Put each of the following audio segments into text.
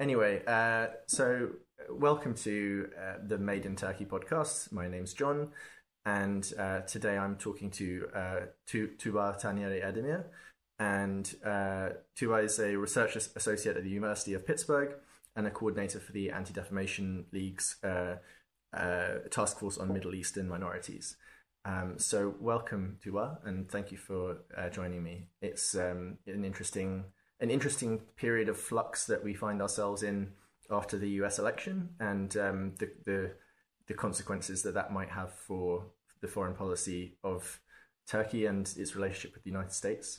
Anyway, so welcome to the Made in Turkey podcast. My name's John, and today I'm talking to Tuba Tanieri Edemir. And Tuba is a research associate at the University of Pittsburgh and a coordinator for the Anti-Defamation League's task force on Middle Eastern minorities. So welcome, Tuba, and thank you for joining me. It's an interesting period of flux that we find ourselves in after the US election, and the consequences that might have for the foreign policy of Turkey and its relationship with the United States.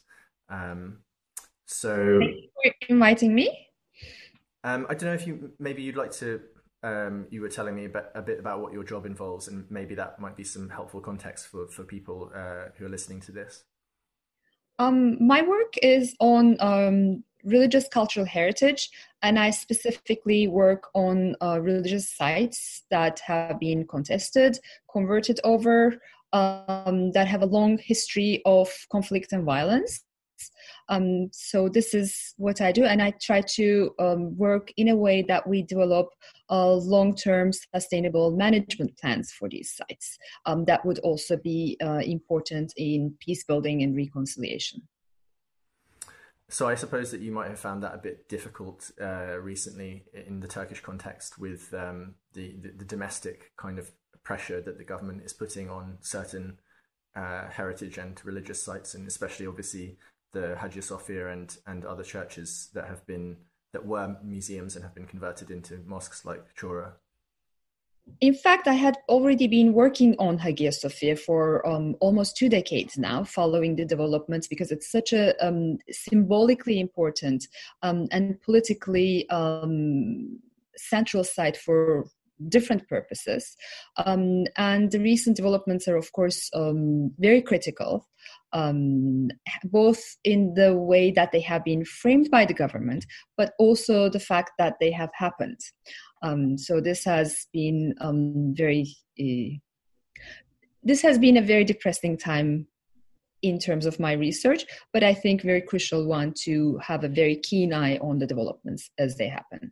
So thank you for inviting me. I don't know if you'd like to. You were telling me a bit about what your job involves, and maybe that might be some helpful context for people who are listening to this. My work is on religious cultural heritage, and I specifically work on religious sites that have been contested, converted over, that have a long history of conflict and violence. So this is what I do, and I try to work in a way that we develop long-term sustainable management plans for these sites. That would also be important in peace building and reconciliation. So I suppose that you might have found that a bit difficult recently in the Turkish context with the domestic kind of pressure that the government is putting on certain heritage and religious sites, and especially obviously the Hagia Sophia and other churches that were museums and have been converted into mosques like Chora. In fact, I had already been working on Hagia Sophia for almost 2 decades now, following the developments, because it's such a symbolically important and politically central site for different purposes. And the recent developments are, of course, very critical, both in the way that they have been framed by the government, but also the fact that they have happened. So this has been a very depressing time in terms of my research, but I think very crucial one to have a very keen eye on the developments as they happen.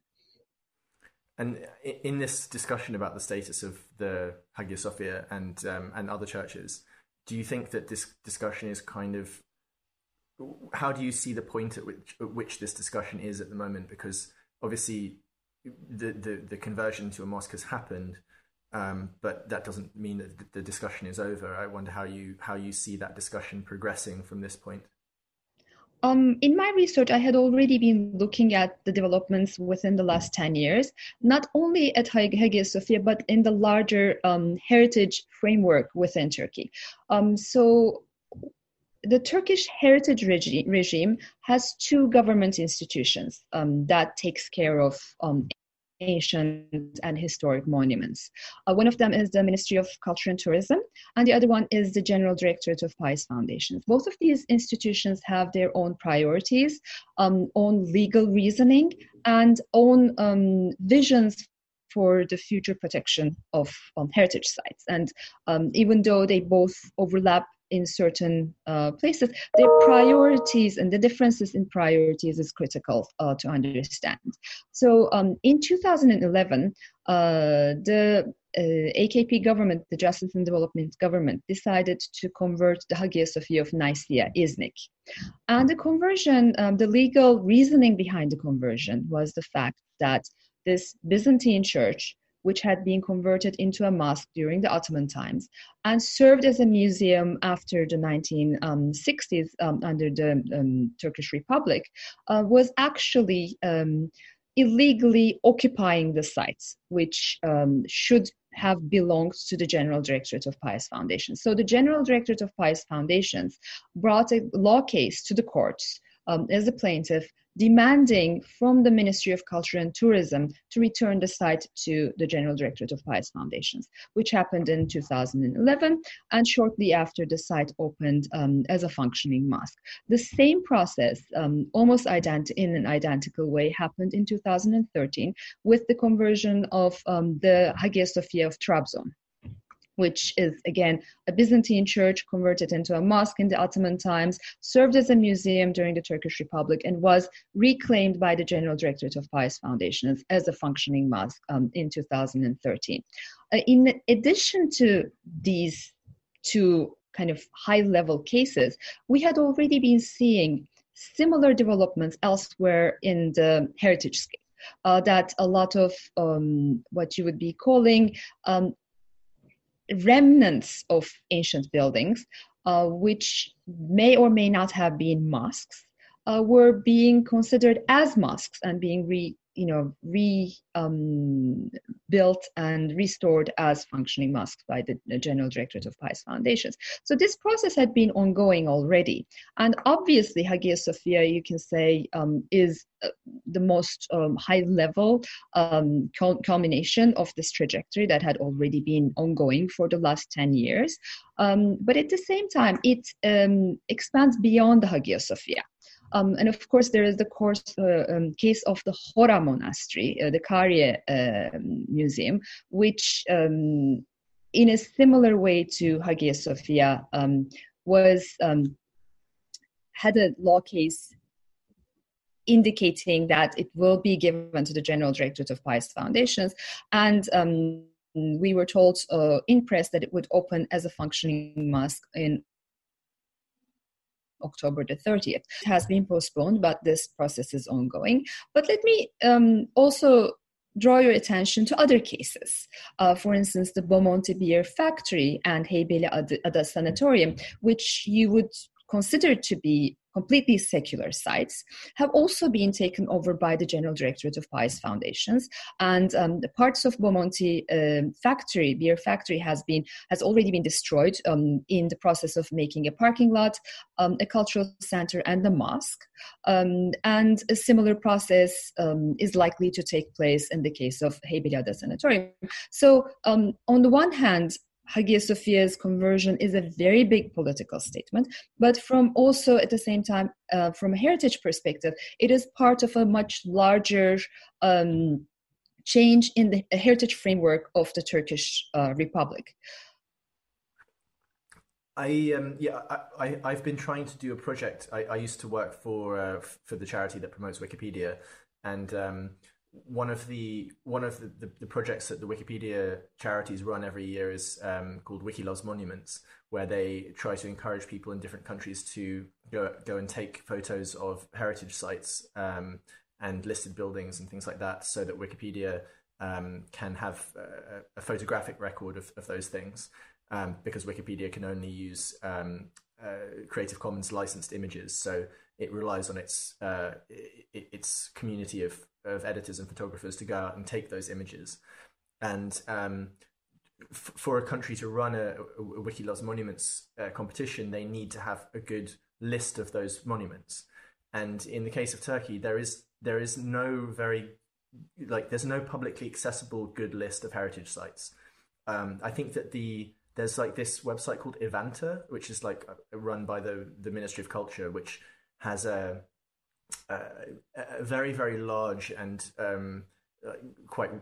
And in this discussion about the status of the Hagia Sophia and other churches, do you think that this discussion is how do you see the point at which this discussion is at the moment? Because obviously the conversion to a mosque has happened, but that doesn't mean that the discussion is over. I wonder how you see that discussion progressing from this point. In my research, I had already been looking at the developments within the last 10 years, not only at Hagia Sophia, but in the larger heritage framework within Turkey. So the Turkish heritage regime has two government institutions that takes care of ancient and historic monuments. One of them is the Ministry of Culture and Tourism, and the other one is the General Directorate of Pious Foundations. Both of these institutions have their own priorities, own legal reasoning, and own visions for the future protection of heritage sites. And even though they both overlap in certain places, their priorities and the differences in priorities is critical to understand. So in 2011, the AKP government, the Justice and Development government, decided to convert the Hagia Sophia of Nicaea, Iznik. And the conversion, the legal reasoning behind the conversion was the fact that this Byzantine church, which had been converted into a mosque during the Ottoman times and served as a museum after the 1960s under the Turkish Republic, was actually illegally occupying the sites, which should have belonged to the General Directorate of Pious Foundations. So the General Directorate of Pious Foundations brought a law case to the courts as a plaintiff, demanding from the Ministry of Culture and Tourism to return the site to the General Directorate of Pious Foundations, which happened in 2011, and shortly after the site opened as a functioning mosque. The same process, almost in an identical way, happened in 2013 with the conversion of the Hagia Sophia of Trabzon. which is, again, a Byzantine church converted into a mosque in the Ottoman times, served as a museum during the Turkish Republic, and was reclaimed by the General Directorate of Pious Foundations as a functioning mosque in 2013. In addition to these two kind of high-level cases, we had already been seeing similar developments elsewhere in the heritage scale. That a lot of what you would be calling remnants of ancient buildings, which may or may not have been mosques, were being considered as mosques and being rebuilt and restored as functioning mosques by the General Directorate of Pious Foundations. So this process had been ongoing already. And obviously, Hagia Sophia, you can say, is the most high-level culmination of this trajectory that had already been ongoing for the last 10 years. But at the same time, it expands beyond the Hagia Sophia. And of course, there is the case of the Hora Monastery, the Kariye Museum, which, in a similar way to Hagia Sophia, had a law case indicating that it will be given to the General Directorate of Pious Foundations, and we were told in press that it would open as a functioning mosque in October the 30th. It has been postponed, but this process is ongoing. But let me also draw your attention to other cases. For instance, the Bomonti Beer Factory and Heybeli Ada Sanatorium, which you would consider to be completely secular sites, have also been taken over by the General Directorate of Pious Foundations. And the parts of Bomonti Beer Factory has already been destroyed in the process of making a parking lot, a cultural center, and a mosque. And a similar process is likely to take place in the case of Heybeli Ada Sanatorium. So on the one hand, Hagia Sophia's conversion is a very big political statement, but from also at the same time, from a heritage perspective, it is part of a much larger change in the heritage framework of the Turkish Republic. I've been trying to do a project. I used to work for the charity that promotes Wikipedia, and one of the projects that the Wikipedia charities run every year is called Wiki Loves Monuments, where they try to encourage people in different countries to go and take photos of heritage sites and listed buildings and things like that, so that Wikipedia can have a photographic record of those things, because Wikipedia can only use Creative Commons licensed images, so it relies on its community of editors and photographers to go out and take those images. And for a country to run a Wiki Loves Monuments competition, they need to have a good list of those monuments. And in the case of Turkey, there is no there's no publicly accessible good list of heritage sites. I think that there's like this website called Evanta, which is like run by the Ministry of Culture, which has a very, very large and quite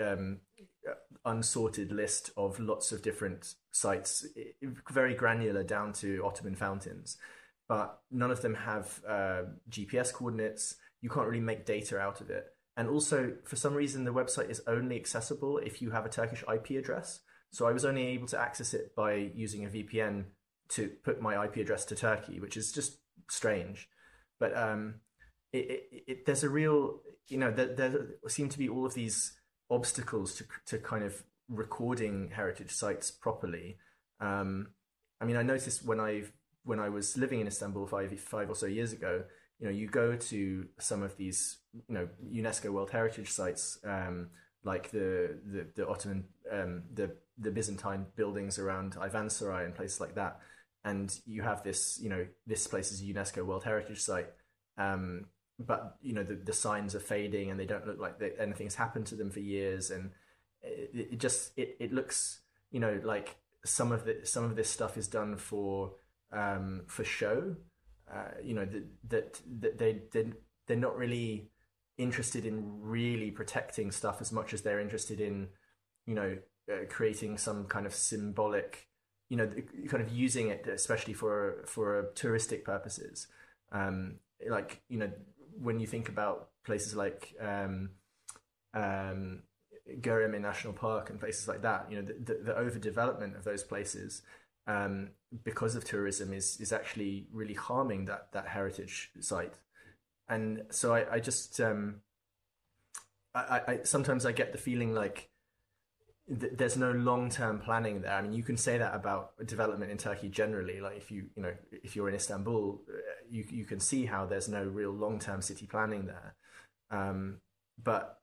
unsorted list of lots of different sites, very granular down to Ottoman fountains, but none of them have GPS coordinates. You can't really make data out of it. And also, for some reason, the website is only accessible if you have a Turkish IP address. So I was only able to access it by using a VPN to put my IP address to Turkey, which is just strange. But there's a real, there seem to be all of these obstacles to kind of recording heritage sites properly. I mean, I noticed when I was living in Istanbul five or so years ago, you go to some of these, UNESCO World Heritage sites, like the Ottoman, the Byzantine buildings around Ayvansaray and places like that, and you have this, this place is a UNESCO World Heritage site, but the signs are fading and they don't look like anything's happened to them for years, and it looks, like some of this stuff is done for show. That they're not really interested in really protecting stuff as much as they're interested in creating some kind of symbolic, kind of using it especially for touristic purposes. Like, when you think about places like Göreme National Park and places like that, the overdevelopment of those places, because of tourism, is actually really harming that heritage site. And so I just I sometimes I get the feeling like there's no long-term planning there. I mean, you can say that about development in Turkey generally. Like, if you're in Istanbul, you can see how there's no real long-term city planning there. But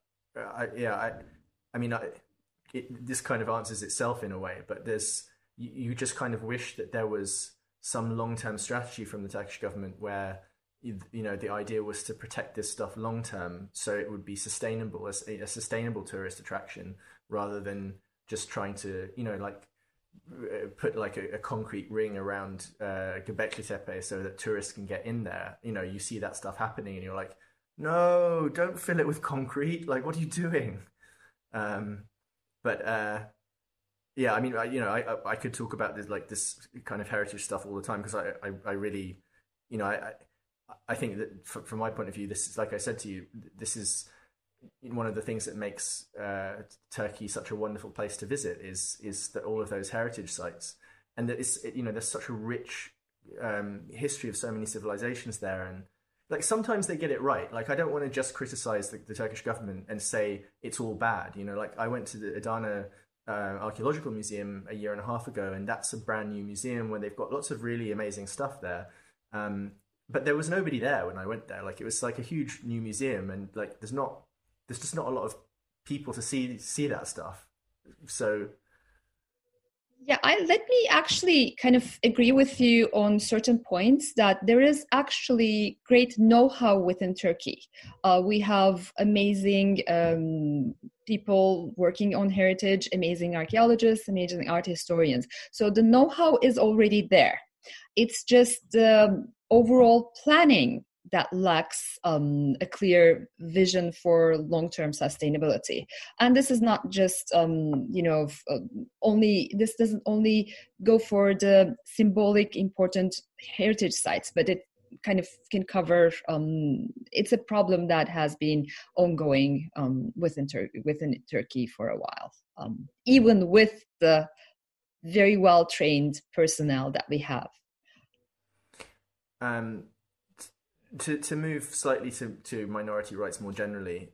I mean, this kind of answers itself in a way. But you just kind of wish that there was some long-term strategy from the Turkish government where the idea was to protect this stuff long term, so it would be sustainable, as a sustainable tourist attraction, rather than just trying to like put like a concrete ring around Göbekli Tepe so that tourists can get in there. You see that stuff happening and you're like, no, don't fill it with concrete, like, what are you doing? But yeah, I mean, I could talk about this kind of heritage stuff all the time, because I really, I think that from my point of view, this is, like I said to you, this is one of the things that makes Turkey such a wonderful place to visit, is that all of those heritage sites, and that there's such a rich history of so many civilizations there. And like, sometimes they get it right. Like, I don't want to just criticize the Turkish government and say it's all bad. Like, I went to the Adana Archaeological Museum a year and a half ago, and that's a brand new museum where they've got lots of really amazing stuff there. But there was nobody there when I went there. Like, it was like a huge new museum, and like there's just not a lot of people to see that stuff. So yeah, let me actually kind of agree with you on certain points, that there is actually great know-how within Turkey. We have amazing people working on heritage, amazing archaeologists, amazing art historians. So the know-how is already there. It's just the overall planning that lacks a clear vision for long-term sustainability. And this is not just, this doesn't only go for the symbolic important heritage sites, but it kind of can cover, it's a problem that has been ongoing within Turkey for a while, even with the very well-trained personnel that we have. To move slightly to minority rights more generally,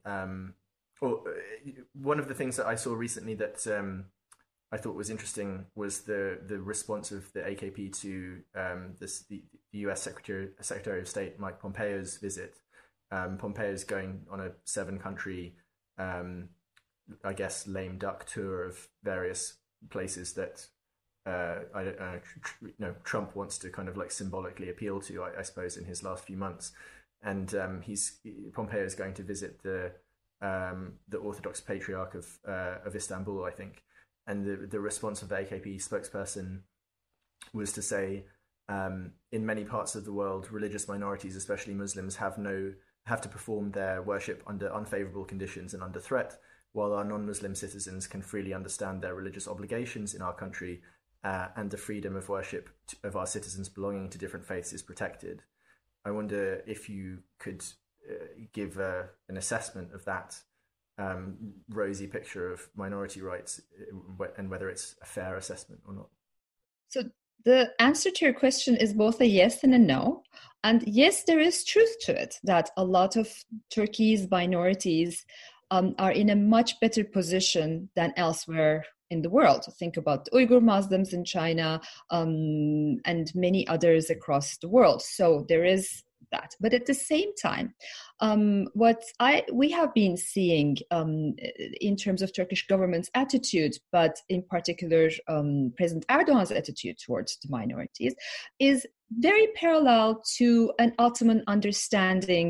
one of the things that I saw recently that I thought was interesting was the response of the AKP to the US Secretary of State Mike Pompeo's visit. Pompeo's going on a 7-country, I guess, lame duck tour of various places that I don't know, Trump wants to kind of like symbolically appeal to, I suppose, in his last few months. And Pompeo is going to visit the Orthodox Patriarch of Istanbul, I think. And the response of the AKP spokesperson was to say, in many parts of the world, religious minorities, especially Muslims, have to perform their worship under unfavorable conditions and under threat, while our non-Muslim citizens can freely understand their religious obligations in our country. And the freedom of worship of our citizens belonging to different faiths is protected. I wonder if you could give an assessment of that rosy picture of minority rights, and whether it's a fair assessment or not. So the answer to your question is both a yes and a no. And yes, there is truth to it, that a lot of Turkey's minorities are in a much better position than elsewhere in the world. Think about the Uyghur Muslims in China, and many others across the world. So there is that. But at the same time, what we have been seeing in terms of Turkish government's attitude, but in particular President Erdogan's attitude towards the minorities, is very parallel to an Ottoman understanding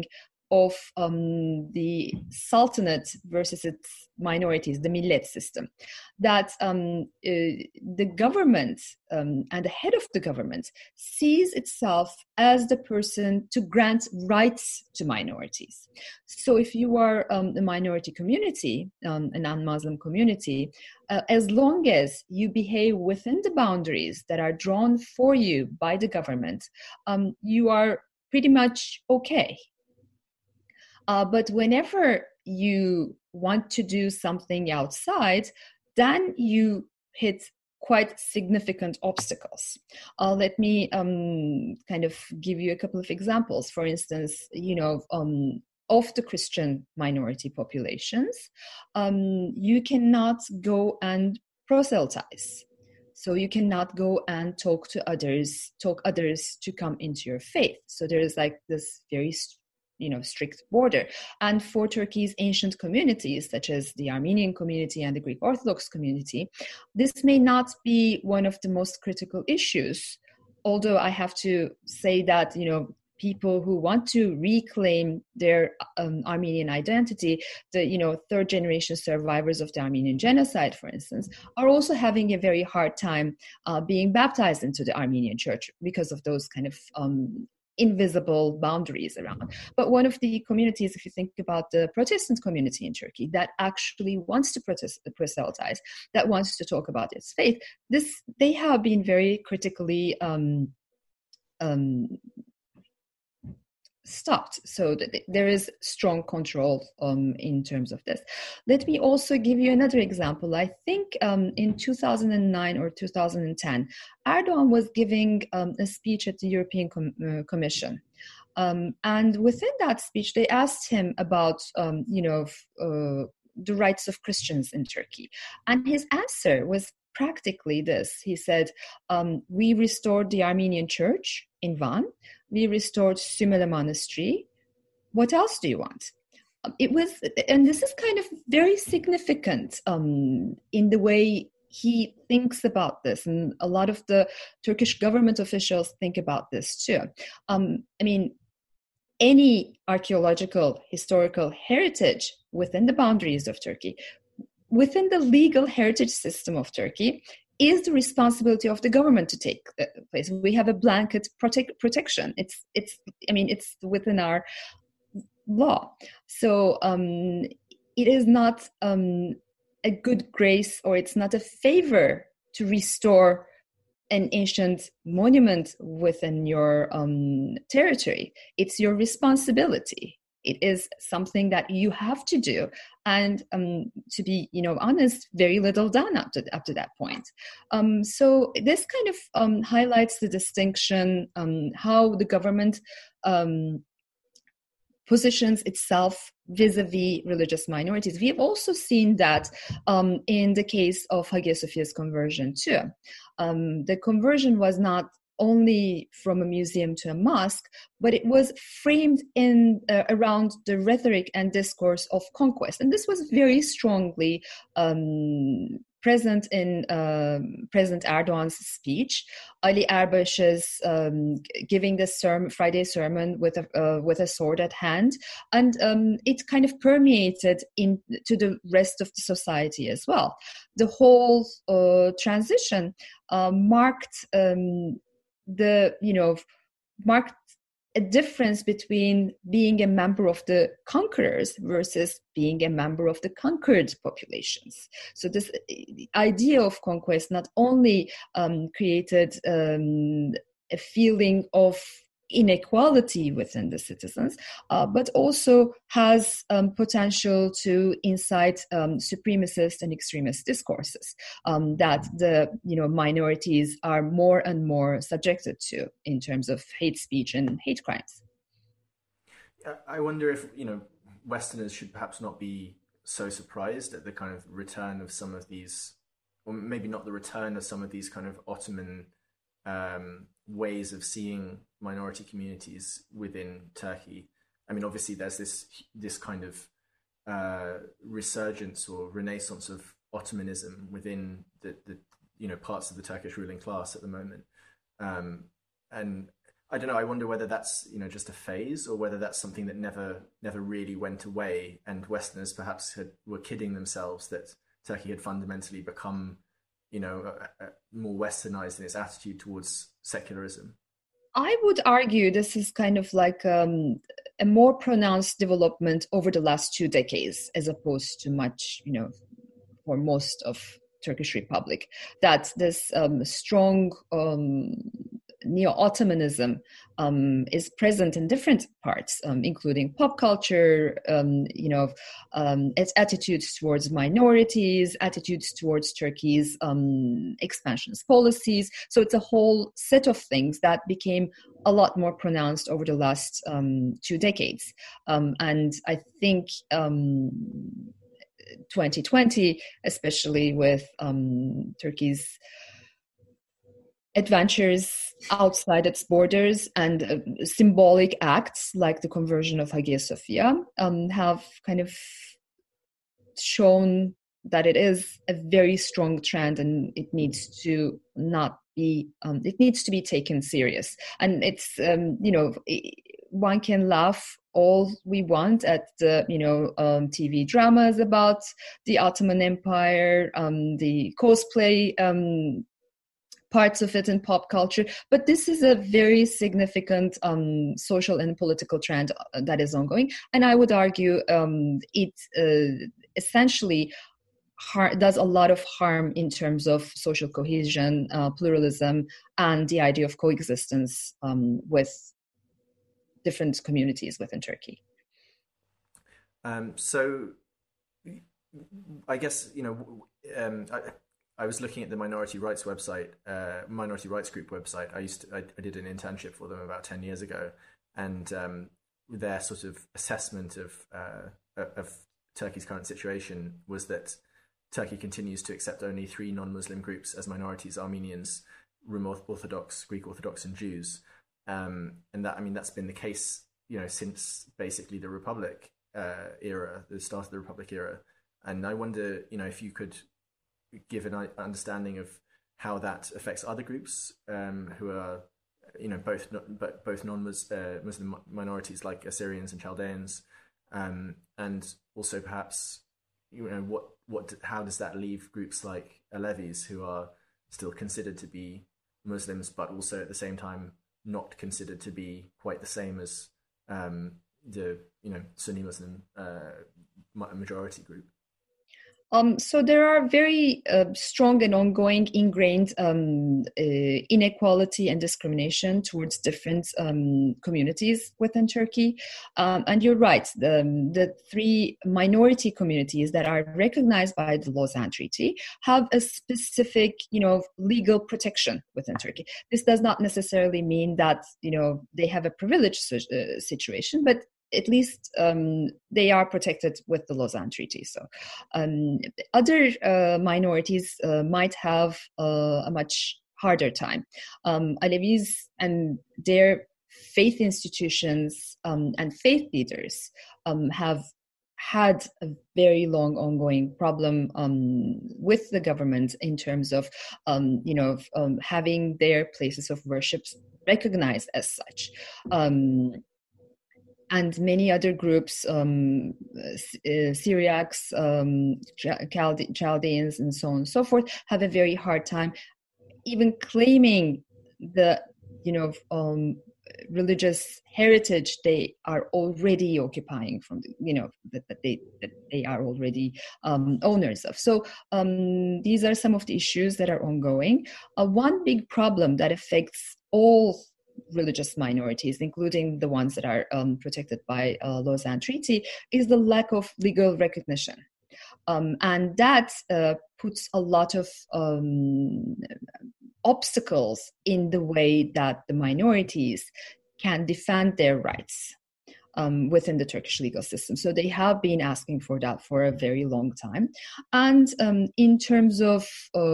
of the Sultanate versus its minorities, the millet system, that the government and the head of the government sees itself as the person to grant rights to minorities. So if you are a minority community, a non-Muslim community, as long as you behave within the boundaries that are drawn for you by the government, you are pretty much okay. But whenever you want to do something outside, then you hit quite significant obstacles. Let me kind of give you a couple of examples. For instance, of the Christian minority populations, you cannot go and proselytize. So you cannot go and talk others to come into your faith. So there is like this very strict border. And for Turkey's ancient communities, such as the Armenian community and the Greek Orthodox community, this may not be one of the most critical issues. Although I have to say that, people who want to reclaim their Armenian identity, the third generation survivors of the Armenian genocide, for instance, are also having a very hard time being baptized into the Armenian church because of those kind of invisible boundaries around. But one of the communities, if you think about the Protestant community in Turkey that actually wants to proselytize, that wants to talk about its faith, they have been very critically stopped. So there is strong control in terms of this. Let me also give you another example. I think in 2009 or 2010, Erdogan was giving a speech at the European Commission. And within that speech, they asked him about, the rights of Christians in Turkey. And his answer was practically this. He said, we restored the Armenian church in Van. We restored Sümele Monastery. What else do you want? And this is kind of very significant in the way he thinks about this, and a lot of the Turkish government officials think about this too. Any archaeological, historical heritage within the boundaries of Turkey, within the legal heritage system of Turkey, is the responsibility of the government to take place. We have a blanket protection. It's within our law. So it is not a good grace, or it's not a favor to restore an ancient monument within your territory. It's your responsibility. It is something that you have to do, and to be, honest, very little done up to that point. So this kind of highlights the distinction, how the government positions itself vis-a-vis religious minorities. We have also seen that in the case of Hagia Sophia's conversion too. The conversion was not only from a museum to a mosque, but it was framed in around the rhetoric and discourse of conquest. And this was very strongly present in President Erdogan's speech. Ali Erbash's giving the Friday sermon with a sword at hand, and it kind of permeated into the rest of the society as well. The whole transition marked marked a difference between being a member of the conquerors versus being a member of the conquered populations. So this idea of conquest not only created a feeling of inequality within the citizens, but also has potential to incite supremacist and extremist discourses that the minorities are more and more subjected to in terms of hate speech and hate crimes. I wonder if Westerners should perhaps not be so surprised at the kind of return of some of these, or maybe not the return of some of these kind of Ottoman ways of seeing minority communities within Turkey. I mean, obviously, there's this kind of resurgence or renaissance of Ottomanism within the parts of the Turkish ruling class at the moment, and I don't know. I wonder whether that's just a phase, or whether that's something that never really went away, and Westerners perhaps were kidding themselves that Turkey had fundamentally become more westernized in its attitude towards secularism. I would argue this is kind of like a more pronounced development over the last 2 decades, as opposed to much, for most of Turkish Republic, that this strong neo-Ottomanism is present in different parts, including pop culture, its attitudes towards minorities, attitudes towards Turkey's expansionist policies. So it's a whole set of things that became a lot more pronounced over the last 2 decades. And I think 2020, especially with Turkey's adventures outside its borders and symbolic acts like the conversion of Hagia Sophia, have kind of shown that it is a very strong trend, and it needs to not be it needs to be taken serious. And it's one can laugh all we want at the TV dramas about the Ottoman Empire, the cosplay parts of it in pop culture, but this is a very significant social and political trend that is ongoing, and I would argue it essentially does a lot of harm in terms of social cohesion, pluralism, and the idea of coexistence with different communities within Turkey. So I guess, I was looking at the Minority Rights website, Minority Rights Group website. I did an internship for them about 10 years ago, and their sort of assessment of Turkey's current situation was that Turkey continues to accept only 3 non-Muslim groups as minorities: Armenians, Rum Orthodox, Greek Orthodox, and Jews. And that's been the case, since basically the Republic era, the start of the Republic era. And I wonder, if you could give an understanding of how that affects other groups who are, both non-Muslim minorities like Assyrians and Chaldeans, and also perhaps, how does that leave groups like Alevis, who are still considered to be Muslims, but also at the same time not considered to be quite the same as the Sunni Muslim majority group. So there are very strong and ongoing ingrained inequality and discrimination towards different communities within Turkey. And you're right, the 3 minority communities that are recognized by the Lausanne Treaty have a specific, legal protection within Turkey. This does not necessarily mean that, they have a privileged situation, but at least they are protected with the Lausanne Treaty. So other minorities might have a much harder time. Alevis and their faith institutions and faith leaders have had a very long ongoing problem with the government in terms of having their places of worship recognized as such. And many other groups, Syriacs, Chaldeans, and so on and so forth, have a very hard time even claiming the, religious heritage they are already occupying from, that they are already owners of. So these are some of the issues that are ongoing. One big problem that affects all religious minorities, including the ones that are protected by Lausanne Treaty, is the lack of legal recognition. And that puts a lot of obstacles in the way that the minorities can defend their rights within the Turkish legal system. So they have been asking for that for a very long time. And in terms of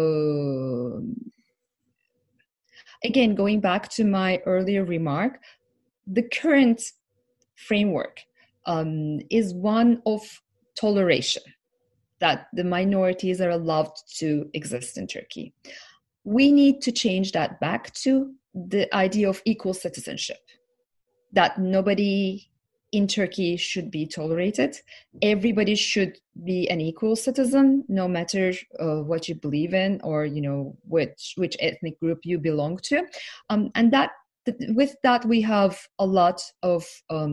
again, going back to my earlier remark, the current framework is one of toleration, that the minorities are allowed to exist in Turkey. We need to change that back to the idea of equal citizenship, that nobody in Turkey should be tolerated. Everybody should be an equal citizen, no matter what you believe in, or which ethnic group you belong to, and that with that we have a lot of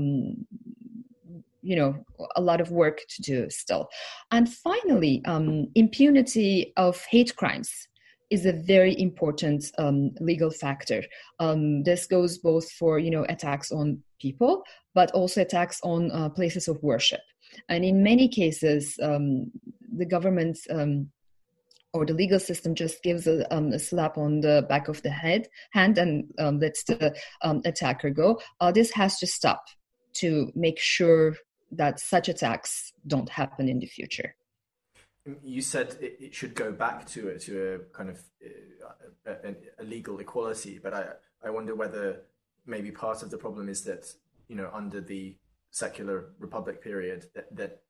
a lot of work to do still. And finally, impunity of hate crimes is a very important legal factor. This goes both for attacks on people, but also attacks on places of worship. And in many cases, the government or the legal system just gives a slap on the back of the hand and lets the attacker go. This has to stop to make sure that such attacks don't happen in the future. You said it should go back to a kind of a legal equality, but I wonder whether maybe part of the problem is that under the secular republic period that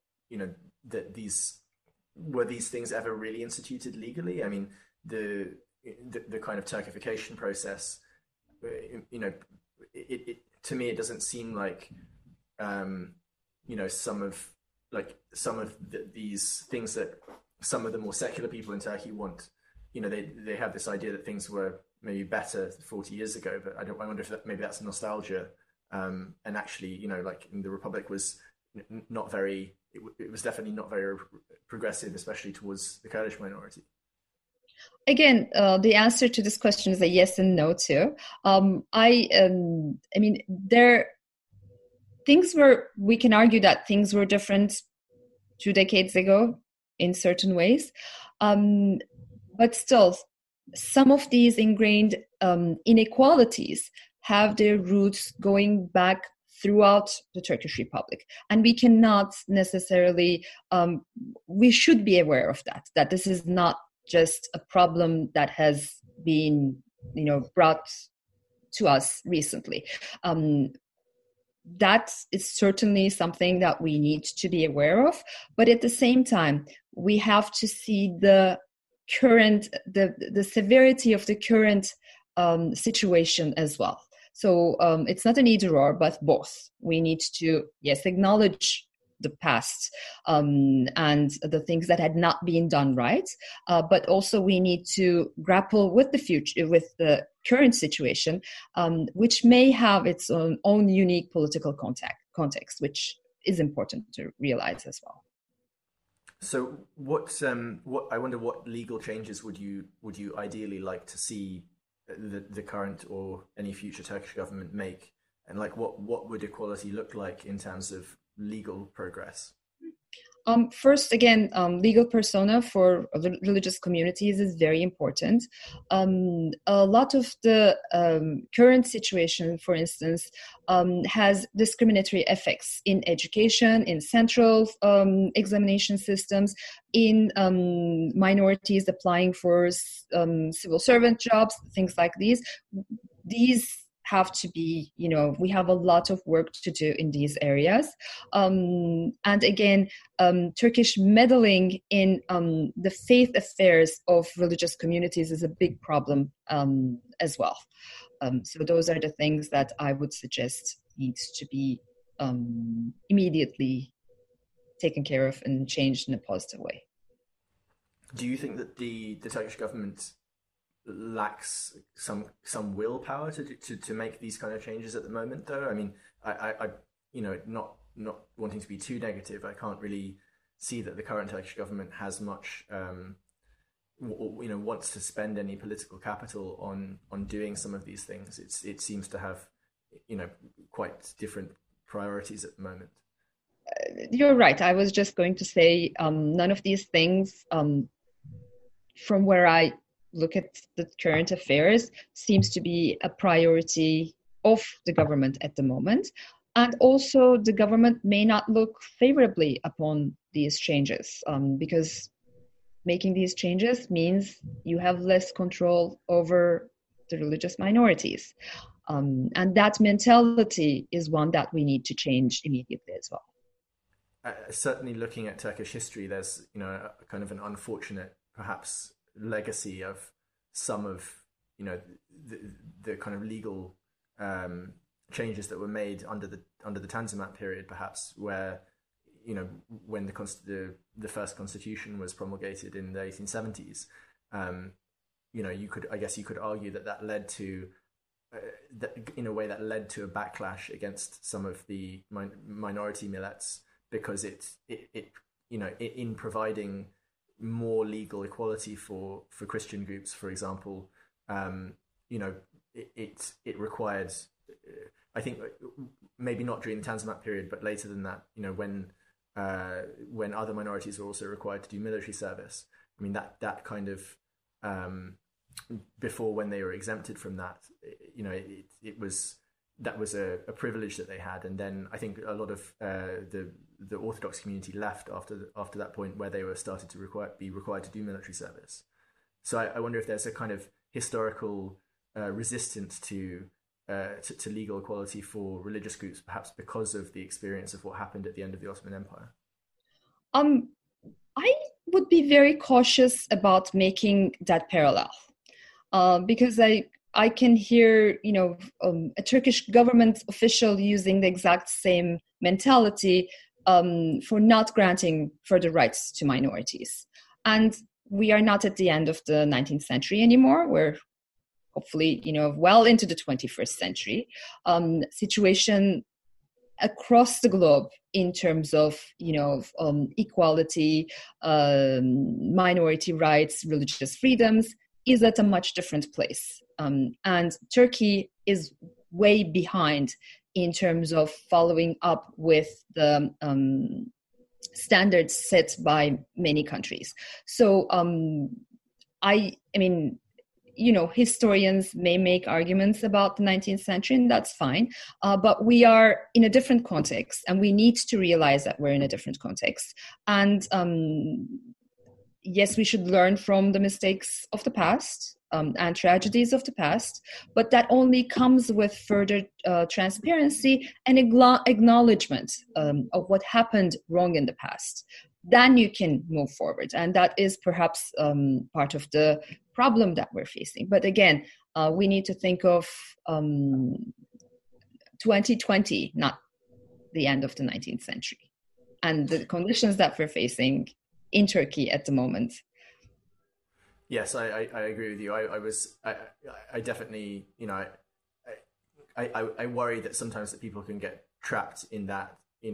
these things ever really instituted legally? I mean, the kind of Turkification process, it to me it doesn't seem like some of these things that some of the more secular people in Turkey want. They have this idea that things were maybe better 40 years ago, but I wonder if maybe that's nostalgia. And actually, like the Republic was not very. It was definitely not very progressive, especially towards the Kurdish minority. Again, the answer to this question is a yes and no too. I mean, we can argue that things were different 2 decades ago in certain ways. But still, some of these ingrained inequalities have their roots going back throughout the Turkish Republic. And we cannot necessarily, we should be aware of that this is not just a problem that has been, brought to us recently. That is certainly something that we need to be aware of. But at the same time, we have to see the severity of the current situation as well. So it's not an either or, but both. We need to, yes, acknowledge the past and the things that had not been done right, but also we need to grapple with the future, with the current situation, which may have its own unique political context, which is important to realize as well. So, what I wonder, what legal changes would you ideally like to see the current or any future Turkish government make, and like what would equality look like in terms of legal progress? First, again, legal persona for religious communities is very important. A lot of the current situation, for instance, has discriminatory effects in education, in central examination systems, in minorities applying for civil servant jobs, things like these. These have to be, we have a lot of work to do in these areas. And again, Turkish meddling in the faith affairs of religious communities is a big problem as well. So those are the things that I would suggest needs to be immediately taken care of and changed in a positive way. Do you think that the Turkish government lacks some willpower to make these kind of changes at the moment, though? I mean, I not wanting to be too negative, I can't really see that the current Turkish government has much wants to spend any political capital on doing some of these things. It seems to have quite different priorities at the moment. You're right. I was just going to say none of these things, from where I look at the current affairs, seems to be a priority of the government at the moment. And also the government may not look favorably upon these changes, because making these changes means you have less control over the religious minorities. And that mentality is one that we need to change immediately as well. Certainly looking at Turkish history, there's kind of an unfortunate perhaps legacy of some of the, the kind of legal changes that were made under the Tanzimat period, perhaps, where when the first constitution was promulgated in the 1870s, you could argue that led to that in a way that led to a backlash against some of the minority millets, because it in providing more legal equality for Christian groups, for example, it required, I think, maybe not during the Tanzimat period, but later than that, when other minorities were also required to do military service. I mean, that kind of before, when they were exempted from that, that was a privilege that they had, and then I think a lot of the Orthodox community left after that point, where they were started to be required to do military service. So I wonder if there's a kind of historical resistance to legal equality for religious groups, perhaps because of the experience of what happened at the end of the Ottoman Empire. I would be very cautious about making that parallel, because I can hear a Turkish government official using the exact same mentality for not granting further rights to minorities. And we are not at the end of the 19th century anymore. We're hopefully, well into the 21st century. Situation across the globe in terms of, equality, minority rights, religious freedoms is at a much different place. And Turkey is way behind in terms of following up with the standards set by many countries. So I mean, historians may make arguments about the 19th century, and that's fine. But we are in a different context, and we need to realize that we're in a different context. And yes, we should learn from the mistakes of the past and tragedies of the past, but that only comes with further transparency and acknowledgement of what happened wrong in the past. Then you can move forward. And that is perhaps part of the problem that we're facing. But again, we need to think of 2020, not the end of the 19th century, and the conditions that we're facing in Turkey at the moment. Yes, I agree with you. I definitely, I worry that sometimes that people can get trapped in that,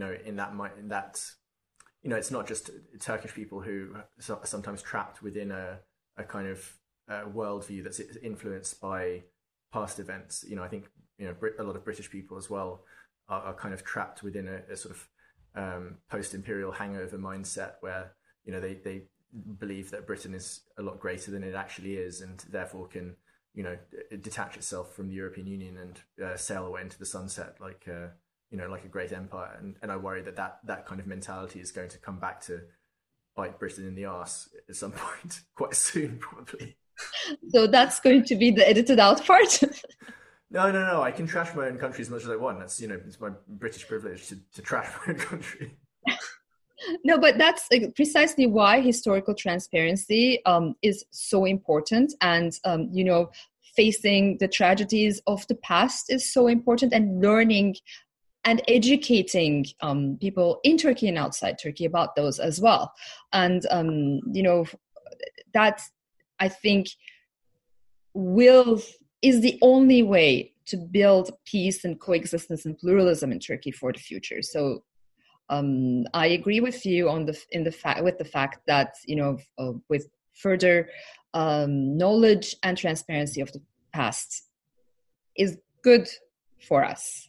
it's not just Turkish people who are sometimes trapped within a kind of worldview that's influenced by past events. I think, a lot of British people as well are kind of trapped within a sort of post-imperial hangover mindset where, they believe that Britain is a lot greater than it actually is, and therefore can, detach itself from the European Union and sail away into the sunset like a great empire. And I worry that kind of mentality is going to come back to bite Britain in the arse at some point, quite soon, probably. So that's going to be the edited out part? No. I can trash my own country as much as I want. That's, it's my British privilege to trash my own country. No, but that's precisely why historical transparency is so important. And, facing the tragedies of the past is so important, and learning and educating people in Turkey and outside Turkey about those as well. And, that, I think, is the only way to build peace and coexistence and pluralism in Turkey for the future. So I agree with you with the fact that, with further knowledge and transparency of the past is good for us.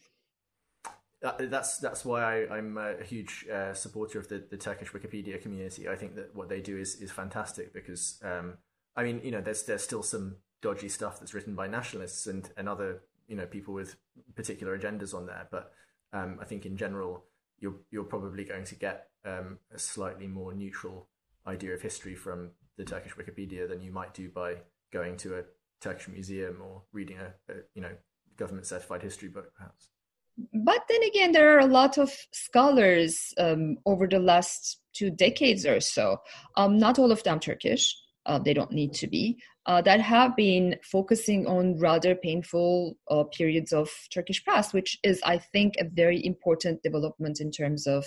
That's why I'm a huge supporter of the Turkish Wikipedia community. I think that what they do is fantastic, because there's still some dodgy stuff that's written by nationalists and other people with particular agendas on there, but I think in general you're probably going to get a slightly more neutral idea of history from the Turkish Wikipedia than you might do by going to a Turkish museum or reading a government certified history book, perhaps. But then again, there are a lot of scholars over the last 2 decades or so, not all of them Turkish, they don't need to be, that have been focusing on rather painful periods of Turkish past, which is, I think, a very important development in terms of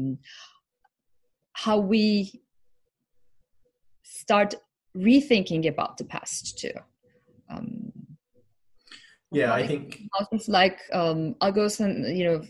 how we start rethinking about the past too. Yeah, I think houses like Agos and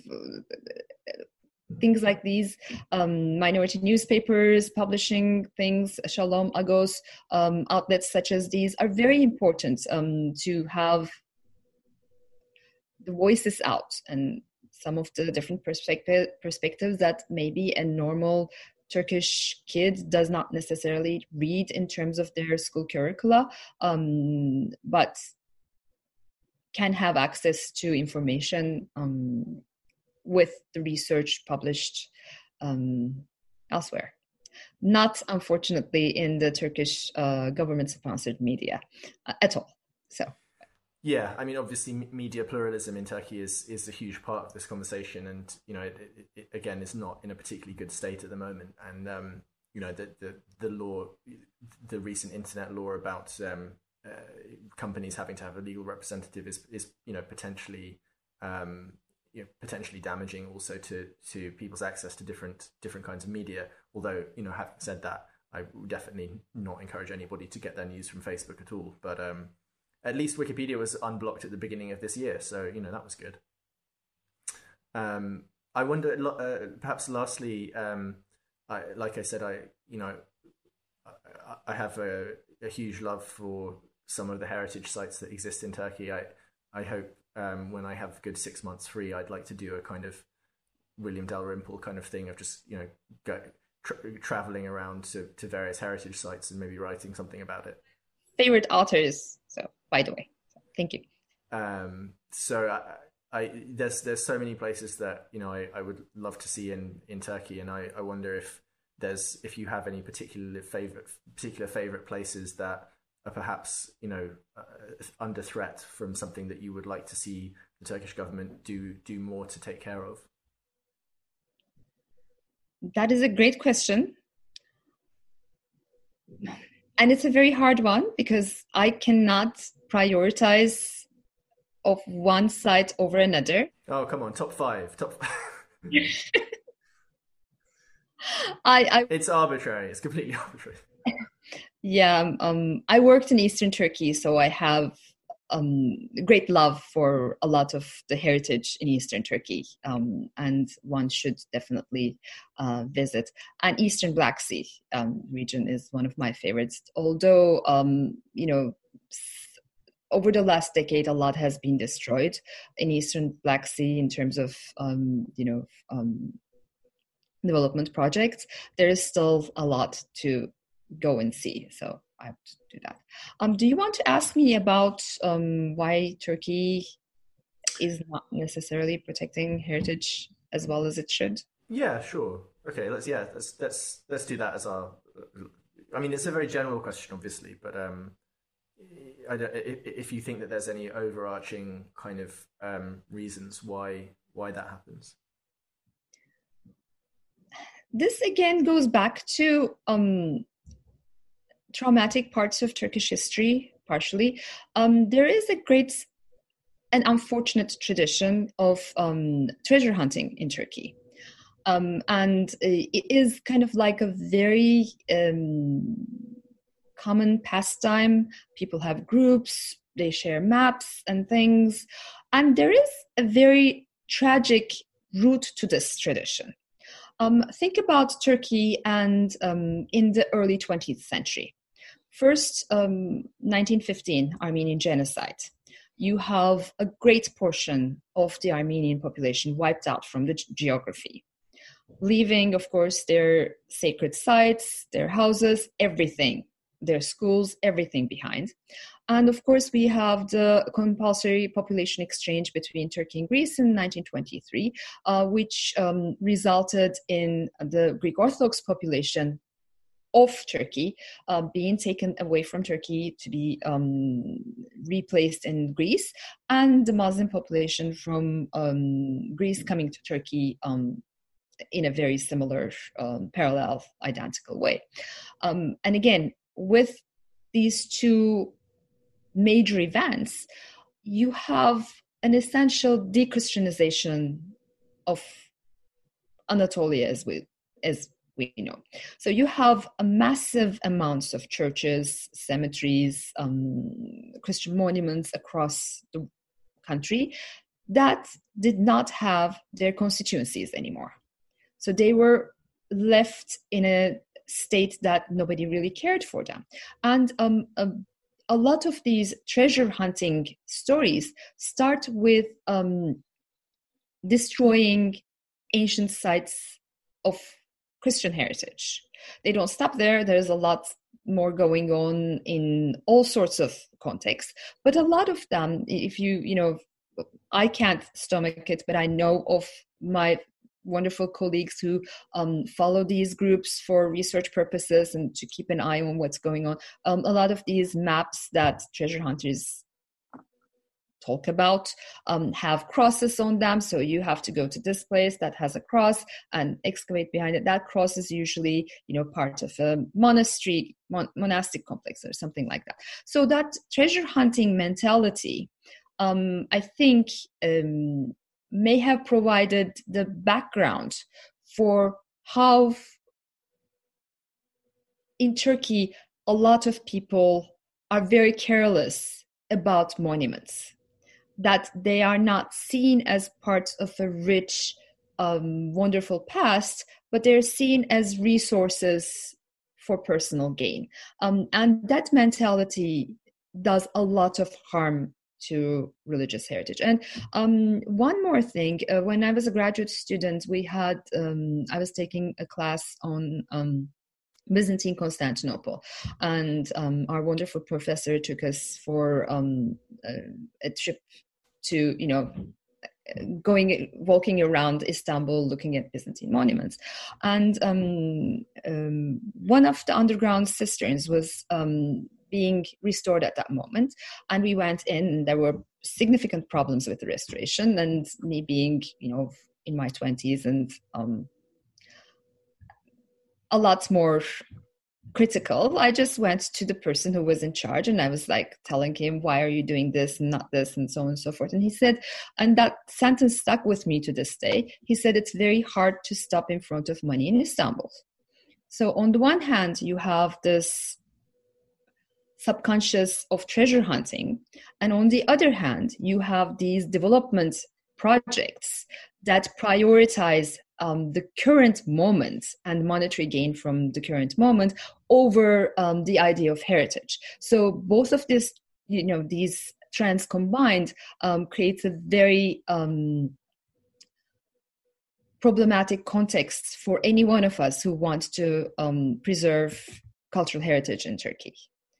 things like these, minority newspapers publishing things, Shalom, Agos, outlets such as these are very important to have the voices out and some of the different perspectives that maybe a normal Turkish kid does not necessarily read in terms of their school curricula, but can have access to information with the research published elsewhere. Not, unfortunately, in the Turkish government-sponsored media at all. So. Yeah, I mean, obviously, media pluralism in Turkey is a huge part of this conversation, and it again is not in a particularly good state at the moment. And the law, the recent internet law about companies having to have a legal representative is potentially potentially damaging also to people's access to different kinds of media. Although having said that, I would definitely not encourage anybody to get their news from Facebook at all. But at least Wikipedia was unblocked at the beginning of this year, so that was good. I wonder, perhaps lastly, like I said, I have a huge love for some of the heritage sites that exist in Turkey. I hope when I have a good 6 months free, I'd like to do a kind of William Dalrymple kind of thing of just traveling around to various heritage sites and maybe writing something about it. Favorite authors, so by the way, thank you. So there's so many places that I would love to see in Turkey, and I wonder if you have any particular favorite places that are perhaps under threat from something that you would like to see the Turkish government do more to take care of. That is a great question. And it's a very hard one because I cannot prioritize of one site over another. Oh, come on, top five. It's arbitrary. It's completely arbitrary. Yeah, I worked in Eastern Turkey, so I have great love for a lot of the heritage in Eastern Turkey, and one should definitely visit. And Eastern Black Sea region is one of my favorites. Although, over the last decade, a lot has been destroyed in Eastern Black Sea in terms of, development projects. There is still a lot to go and see. So I have to do that. Do you want to ask me about why Turkey is not necessarily protecting heritage as well as it should? Yeah, sure. Okay, let's do that as our. I mean, it's a very general question, obviously, but if you think that there's any overarching kind of reasons why that happens. This again goes back to traumatic parts of Turkish history, partially. There is a great and unfortunate tradition of treasure hunting in Turkey. And it is kind of like a very common pastime. People have groups, they share maps and things. And there is a very tragic root to this tradition. Think about Turkey and in the early 20th century. First, 1915, Armenian genocide. You have a great portion of the Armenian population wiped out from the geography, leaving, of course, their sacred sites, their houses, everything, their schools, everything behind. And of course, we have the compulsory population exchange between Turkey and Greece in 1923, which resulted in the Greek Orthodox population of Turkey being taken away from Turkey to be replaced in Greece, and the Muslim population from Greece coming to Turkey in a very similar, parallel, identical way. And again, with these two major events, you have an essential de-Christianization of Anatolia as we know. So you have a massive amounts of churches, cemeteries, Christian monuments across the country that did not have their constituencies anymore. So they were left in a state that nobody really cared for them. And a lot of these treasure hunting stories start with destroying ancient sites of Christian heritage. They don't stop there. There's a lot more going on in all sorts of contexts. But a lot of them, if I can't stomach it, but I know of my wonderful colleagues who follow these groups for research purposes and to keep an eye on what's going on. A lot of these maps that treasure hunters talk about have crosses on them, so you have to go to this place that has a cross and excavate behind it. That cross is usually part of a monastery, monastic complex or something like that. So that treasure hunting mentality, I think, may have provided the background for how in Turkey a lot of people are very careless about monuments, that they are not seen as part of a rich, wonderful past, but they're seen as resources for personal gain. And that mentality does a lot of harm to religious heritage. And one more thing, when I was a graduate student, I was taking a class on Byzantine Constantinople, and our wonderful professor took us for a trip to walking around Istanbul looking at Byzantine monuments. And one of the underground cisterns was being restored at that moment, and we went in, and there were significant problems with the restoration, and me being in my 20s and a lot more critical, I just went to the person who was in charge, and I was like telling him, why are you doing this and not this, and so on and so forth. And he said, and that sentence stuck with me to this day, he said, it's very hard to stop in front of money in Istanbul. So on the one hand, you have this subconscious of treasure hunting, and on the other hand, you have these development projects that prioritize the current moment and monetary gain from the current moment over the idea of heritage. So both of these trends combined creates a very problematic context for any one of us who want to preserve cultural heritage in Turkey.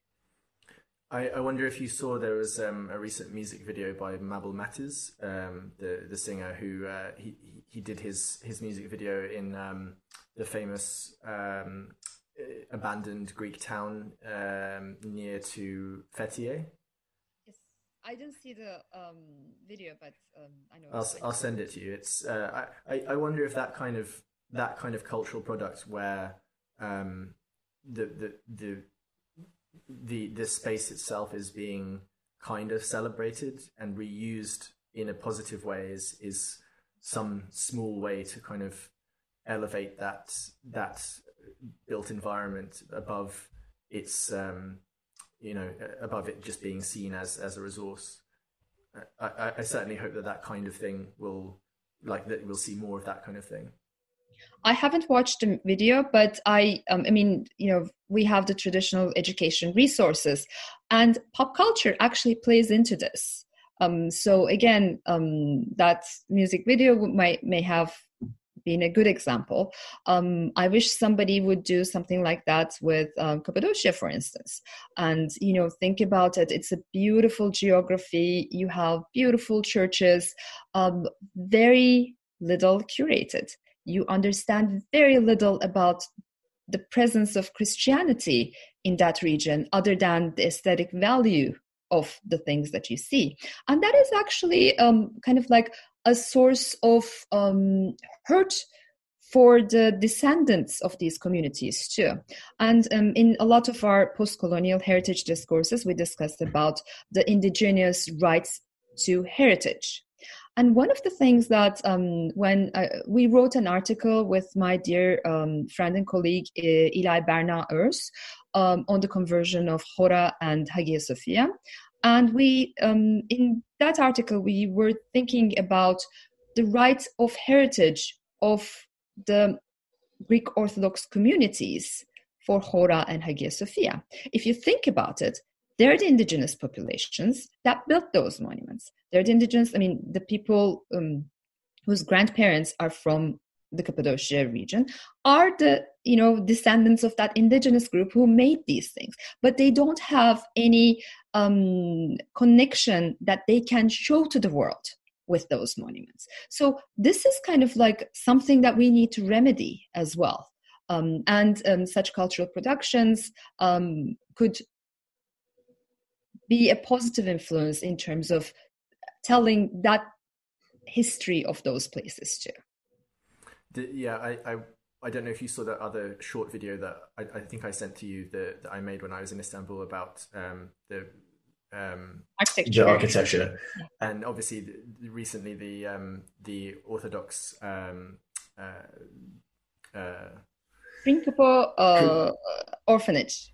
I wonder if you saw there was a recent music video by Mabel Matiz, the singer, who he did his music video in the famous abandoned Greek town near to Fethiye. Yes, I didn't see the video, but I know. I'll send it to you. It's I wonder if that kind of cultural product where the space itself is being kind of celebrated and reused in a positive way is some small way to kind of elevate that built environment above its above it just being seen as a resource. I certainly hope that kind of thing we'll see more of that kind of thing. I haven't watched the video, but we have the traditional education resources, and pop culture actually plays into this. So again, that music video may have been a good example. I wish somebody would do something like that with Cappadocia, for instance. And, think about it. It's a beautiful geography. You have beautiful churches, very little curated. You understand very little about the presence of Christianity in that region other than the aesthetic value of the things that you see. And that is actually kind of like a source of hurt for the descendants of these communities too. And in a lot of our post-colonial heritage discourses, we discussed about the indigenous rights to heritage. And one of the things that when we wrote an article with my dear friend and colleague Eli Berna Urs on the conversion of Hora and Hagia Sophia. And we, in that article, we were thinking about the rights of heritage of the Greek Orthodox communities for Hora and Hagia Sophia. If you think about it, they're the indigenous populations that built those monuments. They're the indigenous, the people whose grandparents are from the Cappadocia region are the, descendants of that indigenous group who made these things. But they don't have any connection that they can show to the world with those monuments. So this is kind of like something that we need to remedy as well. And such cultural productions could be a positive influence in terms of telling that history of those places too. I don't know if you saw that other short video that I think I sent to you that I made when I was in Istanbul about the architecture. And obviously recently the Orthodox Prinkipo orphanage,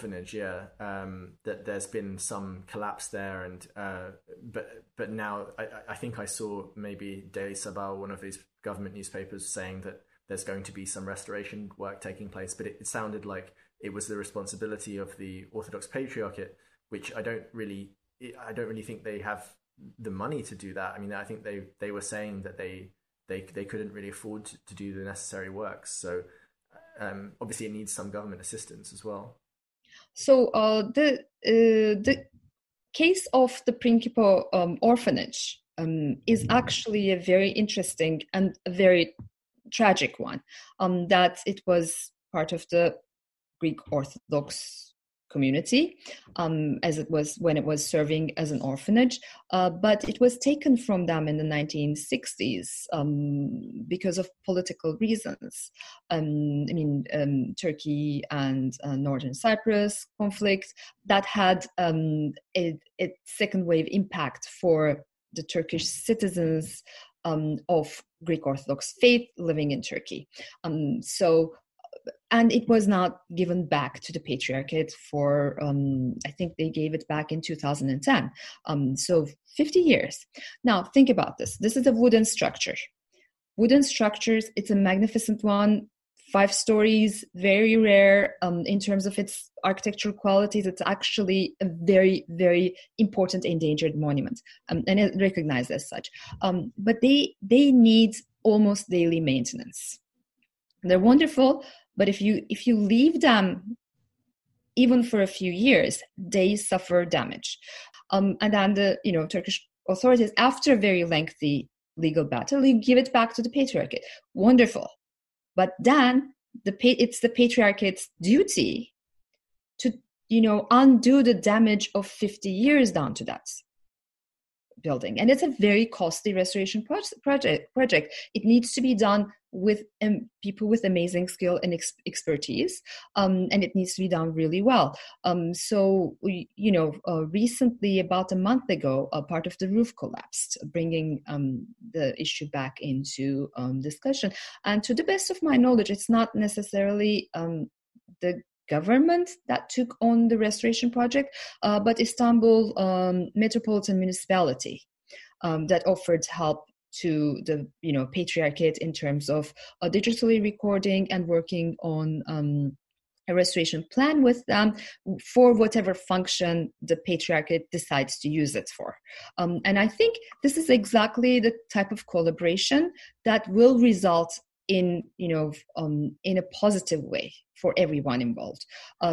that there's been some collapse there, and but now I think I saw maybe Daily Sabah, one of these government newspapers, saying that there's going to be some restoration work taking place, but it sounded like it was the responsibility of the Orthodox Patriarchate, which I don't really think they have the money to do that. I think they were saying that they couldn't really afford to do the necessary works. So obviously it needs some government assistance as well. So the case of the Prinkipo orphanage is actually a very interesting and a very tragic one, that it was part of the Greek Orthodox community, as it was when it was serving as an orphanage, but it was taken from them in the 1960s because of political reasons. Turkey and Northern Cyprus conflict that had a second wave impact for the Turkish citizens of Greek Orthodox faith living in Turkey. And it was not given back to the Patriarchate for, I think they gave it back in 2010. So 50 years. Now, think about this. This is a wooden structure. Wooden structures, it's a magnificent one, 5 stories, very rare in terms of its architectural qualities. It's actually a very, very important endangered monument, and it's recognized as such. But they need almost daily maintenance. They're wonderful, but if you leave them even for a few years, they suffer damage. And then the Turkish authorities, after a very lengthy legal battle, you give it back to the Patriarchate. Wonderful. But then it's the Patriarchate's duty to undo the damage of 50 years down to that building. And it's a very costly restoration project. It needs to be done with people with amazing skill and expertise, and it needs to be done really well. Recently, about a month ago, a part of the roof collapsed, bringing the issue back into discussion. And to the best of my knowledge, it's not necessarily the government that took on the restoration project, but Istanbul Metropolitan Municipality that offered help to the Patriarchate in terms of digitally recording and working on a restoration plan with them for whatever function the Patriarchate decides to use it for. And I think this is exactly the type of collaboration that will result in a positive way for everyone involved.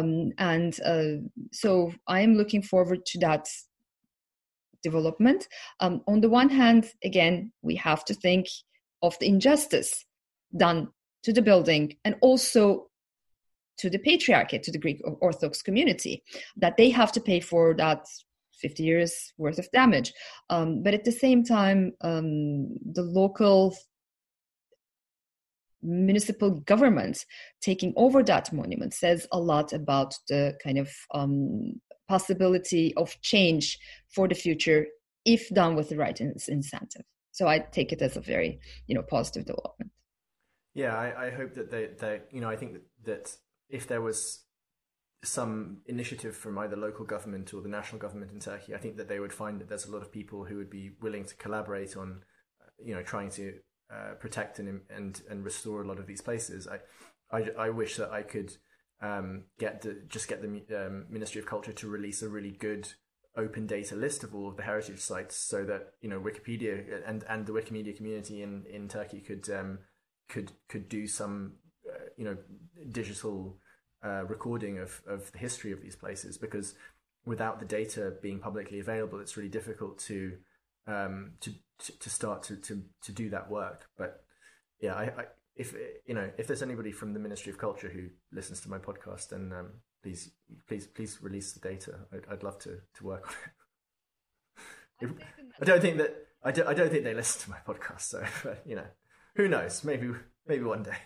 So I am looking forward to that development. On the one hand, again, we have to think of the injustice done to the building and also to the Patriarchate, to the Greek Orthodox community, that they have to pay for that 50 years worth of damage. But at the same time, the local municipal government taking over that monument says a lot about the kind of possibility of change for the future if done with the right incentive. So I take it as a very, positive development. Yeah, I hope that they I think that if there was some initiative from either local government or the national government in Turkey, I think that they would find that there's a lot of people who would be willing to collaborate on, trying to protect and restore a lot of these places. I wish that I could get the Ministry of Culture to release a really good open data list of all of the heritage sites, so that Wikipedia and the Wikimedia community in Turkey could do some digital recording of the history of these places, because without the data being publicly available, it's really difficult to start to do that work. But yeah, if there's anybody from the Ministry of Culture who listens to my podcast, then please release the data. I'd love to work on it. I don't think they listen to my podcast, so but, who knows? Maybe one day.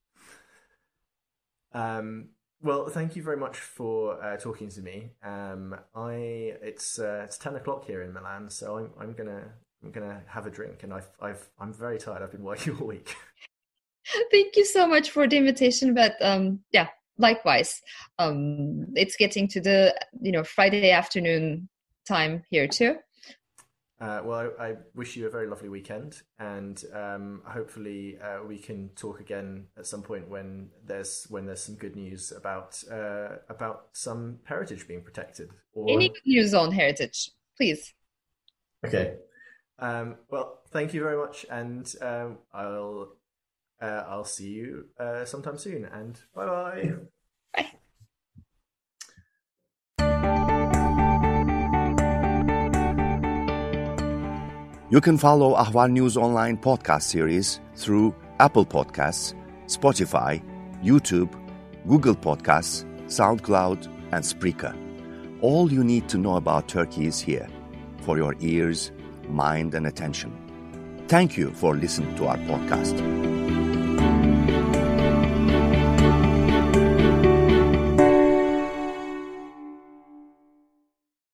Well, thank you very much for talking to me. It's 10 o'clock here in Milan, so I'm gonna have a drink, and I'm very tired. I've been working all week. Thank you so much for the invitation, but yeah, likewise. It's getting to the Friday afternoon time here too. Well, I wish you a very lovely weekend, and hopefully we can talk again at some point when there's some good news about some heritage being protected. Or any good news on heritage, please. Okay. Well, thank you very much, and I'll see you sometime soon. And bye-bye. Bye. You can follow Ahval News Online podcast series through Apple Podcasts, Spotify, YouTube, Google Podcasts, SoundCloud, and Spreaker. All you need to know about Turkey is here, for your ears, mind, and attention. Thank you for listening to our podcast.